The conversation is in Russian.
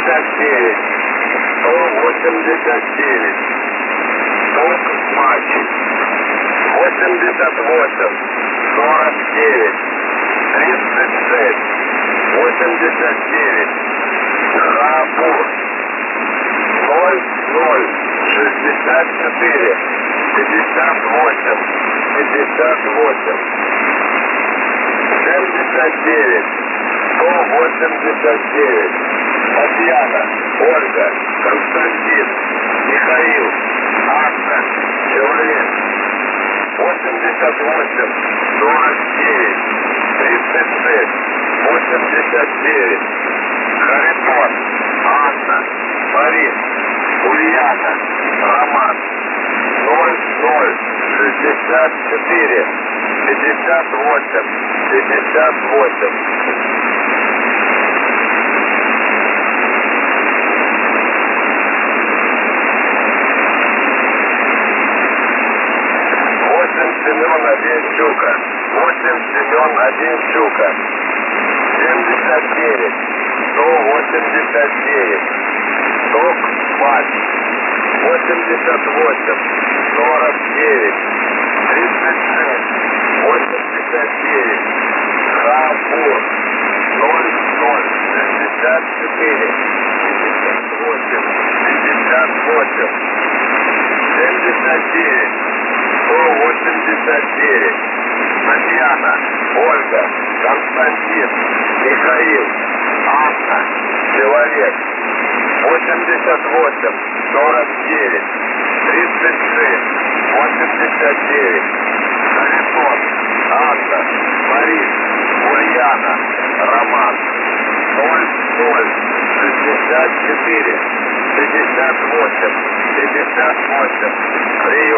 189, 189, ток матч, 88, 49, 36, 89, Рапур, 00, 64, 58, 58, 79, 189, Татьяна, Ольга, Константин, Михаил, Анна, человек, 88, 49, 36, 89, Харитон, Анна, Борис, Ульяна, Роман, 00, 64, 58, 58. Семен Одинчука, 8 Семен Одинчука, 79, 189, ток матч, 88, 49, 36, 89, Хапур, 00, 64, 58, 58, 79, 189, Татьяна, Ольга, Константин, Михаил, Анна, человек, 88, 49, 36, 89, Харитон, Анна, Борис, Ульяна, Роман, 00, 64, 58, 58, прием.